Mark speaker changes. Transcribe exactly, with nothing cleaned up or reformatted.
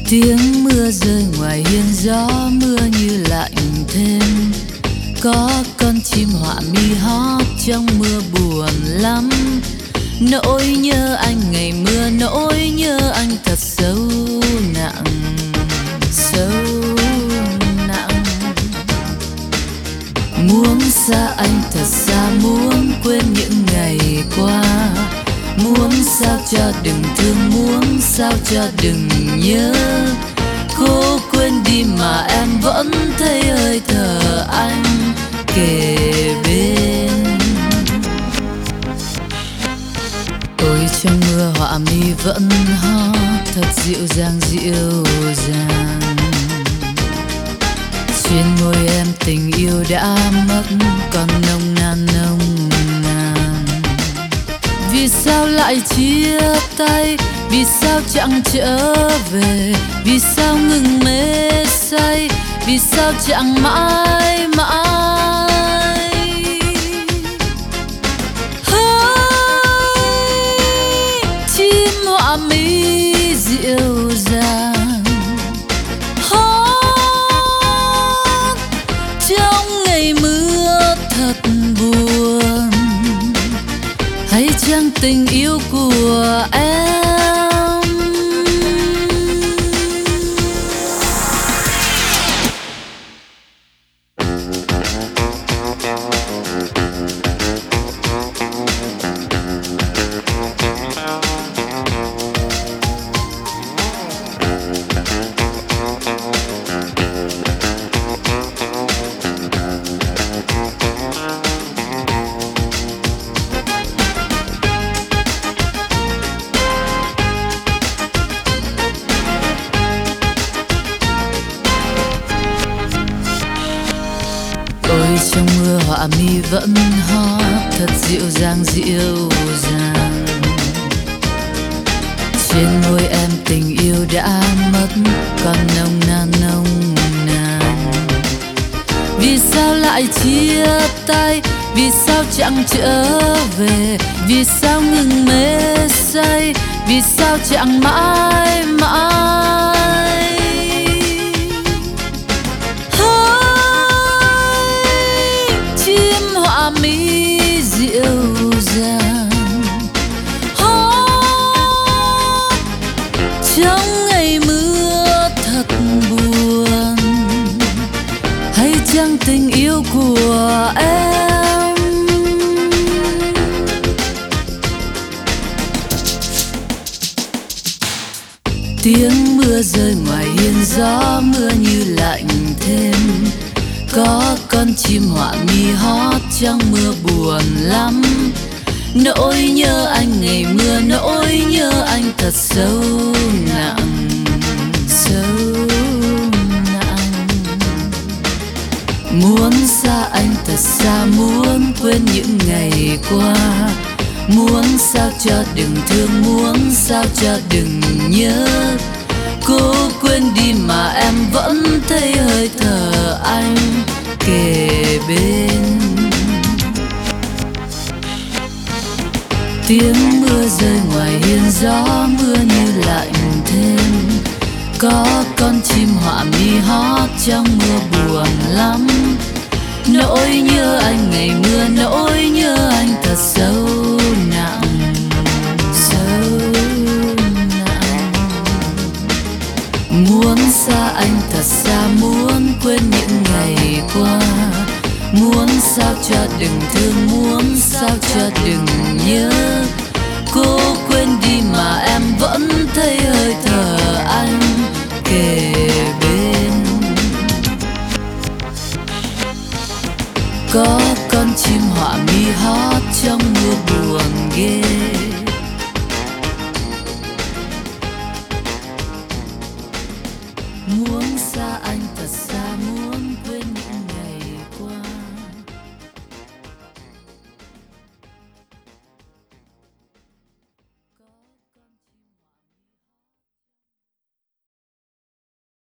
Speaker 1: Tiếng mưa rơi ngoài hiên, gió mưa như lạnh thêm. Có con chim họa mi hót trong mưa buồn lắm. Nỗi nhớ anh ngày mưa, nỗi nhớ anh thật sâu nặng, sâu nặng. Muốn xa anh thật xa, muốn quên những ngày qua. Muốn sao cho đừng thương, muốn sao cho đừng nhớ. Cố quên đi mà em vẫn thấy hơi thở anh kề bên. Ôi trong mưa họa mi vẫn hót thật dịu dàng dịu dàng. Trên môi em tình yêu đã mất, còn nồng nàn nồng nàn. Vì sao lại chia tay, vì sao chẳng trở về, vì sao ngừng mê say, vì sao chẳng mãi mãi. Hỡi chim họa mi dịu dàng, hót trong ngày mưa thật buồn. Hay chăng tình yêu của em trong mưa họa mi vẫn hót thật dịu dàng dịu dàng. Trên môi em tình yêu đã mất, còn nồng nàn nồng nàn. Vì sao lại chia tay, vì sao chẳng trở về, vì sao ngừng mê say, vì sao chẳng mãi mãi. Chim họa mi dịu dàng, hót trong ngày mưa thật buồn. Hay chăng tình yêu của em tiếng mưa rơi ngoài hiên, gió mưa như lạnh thêm. Có con chim họa mi hót trong mưa buồn lắm. Nỗi nhớ anh ngày mưa, nỗi nhớ anh thật sâu nặng, sâu nặng. Muốn xa anh thật xa, muốn quên những ngày qua. Muốn sao cho đừng thương, muốn sao cho đừng nhớ. Cố quên đi mà em vẫn thấy hơi thở anh kề bên. Tiếng mưa rơi ngoài hiên, gió mưa như lạnh thêm. Có con chim họa mi hót trong mưa buồn lắm. Nỗi nhớ anh ngày mưa, nỗi nhớ anh thật sâu nặng, sâu nặng. Muốn xa anh thật xa, muốn quên những ngày qua. Muốn sao cho đừng thương, muốn sao cho đừng nhớ. Cố quên đi mà em vẫn thấy hơi thở anh kề bên. Có con chim họa mi hót trong mưa buồn ghê.